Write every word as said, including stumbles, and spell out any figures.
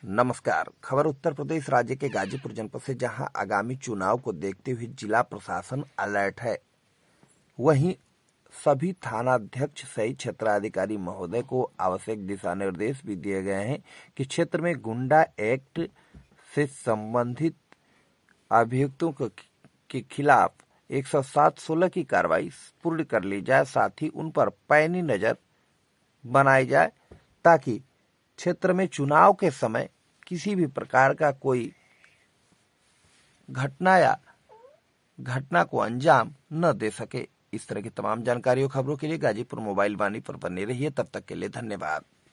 नमस्कार। खबर उत्तर प्रदेश राज्य के गाजीपुर जनपद से, जहां आगामी चुनाव को देखते हुए जिला प्रशासन अलर्ट है। वहीं सभी थानाध्यक्ष सहित क्षेत्राधिकारी महोदय को आवश्यक दिशा निर्देश भी दिए गए हैं कि क्षेत्र में गुंडा एक्ट से संबंधित अभियुक्तों के खिलाफ एक सौ सात सोलह की कार्रवाई पूर्ण कर ली जाए, साथ ही उन पर पैनी नजर बनाई जाए ताकि क्षेत्र में चुनाव के समय किसी भी प्रकार का कोई घटना या घटना को अंजाम न दे सके। इस तरह की तमाम जानकारी और खबरों के लिए गाजीपुर मोबाइल वाणी पर बने रहिए। तब तक के लिए धन्यवाद।